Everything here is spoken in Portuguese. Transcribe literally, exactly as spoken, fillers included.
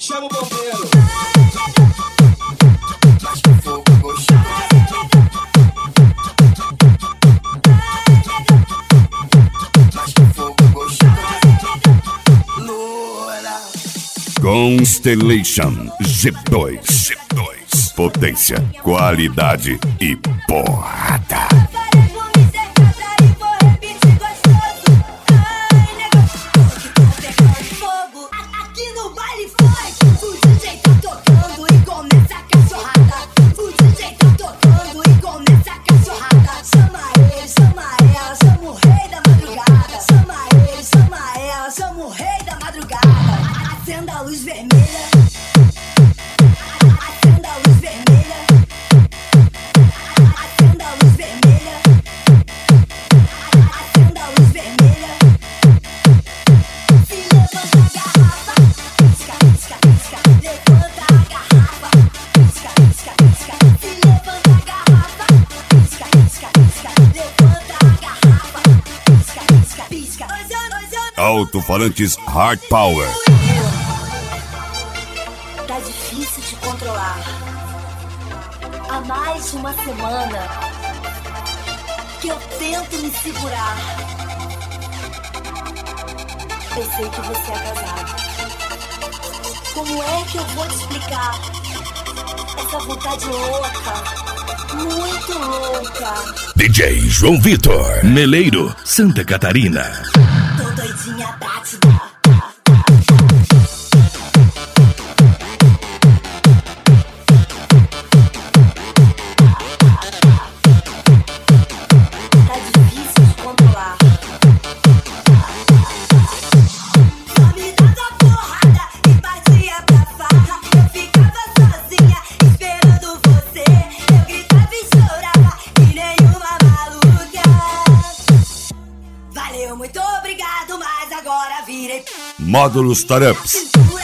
chama o bombeiro. Mas que fogo gostoso. Mas que fogo gostoso. Loura. Constellation G dois. G dois. Potência, qualidade e porrada. Alto-falantes Hard Power. Tá difícil de controlar. Há mais de uma semana que eu tento me segurar. Eu sei que você é casado. Como é que eu vou te explicar essa vontade louca, muito louca? D J João Vitor, Meleiro, Santa Catarina. Tô doidinha pra te dar. Tá difícil de controlar. Só me dava porrada e partia pra farra. Eu ficava sozinha esperando você. Eu gritava e chorava que nenhuma maluca. Valeu, muito obrigado, mas agora virei Módulos Tarups. cintura.